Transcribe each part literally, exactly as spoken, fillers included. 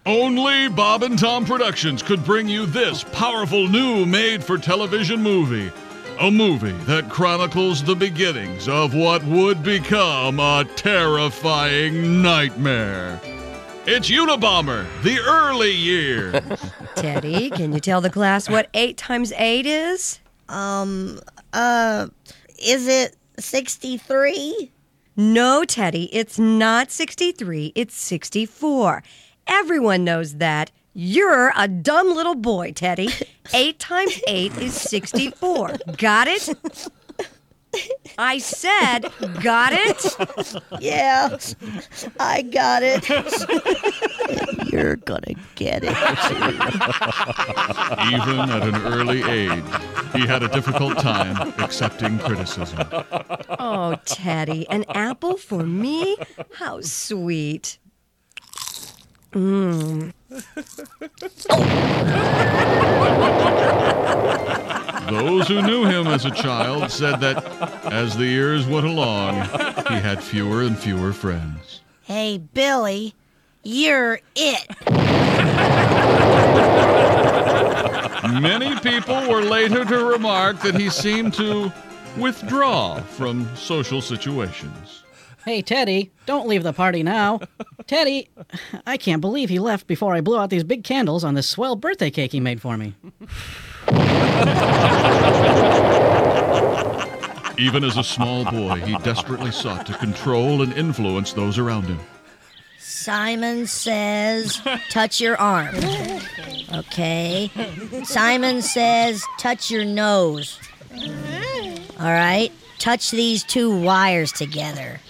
Only Bob and Tom Productions could bring you this powerful new made-for-television movie. A movie that chronicles the beginnings of what would become a terrifying nightmare. It's Unabomber, the early years. Teddy, can you tell the class what eight times eight is? Um, uh, is it sixty-three? No, Teddy, it's not sixty-three, it's sixty-four. Everyone knows that. You're a dumb little boy, Teddy. Eight times eight is sixty-four. Got it? I said, got it? Yeah, I got it. You're gonna get it, too. Even at an early age, he had a difficult time accepting criticism. Oh, Teddy, an apple for me? How sweet. Mmm. Those who knew him as a child said that as the years went along, he had fewer and fewer friends. Hey, Billy, you're it. Many people were later to remark that he seemed to withdraw from social situations. Hey, Teddy, don't leave the party now. Teddy, I can't believe he left before I blew out these big candles on this swell birthday cake he made for me. Even as a small boy, he desperately sought to control and influence those around him. Simon says, touch your arm. Okay. Simon says, touch your nose. All right. Touch these two wires together.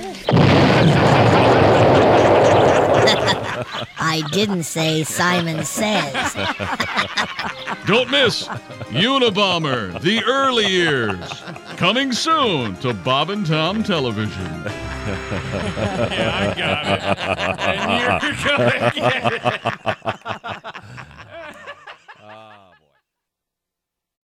I didn't say Simon says. Don't miss Unabomber, the early years. Coming soon to Bob and Tom Television. Yeah, I got it. And you're gonna get it.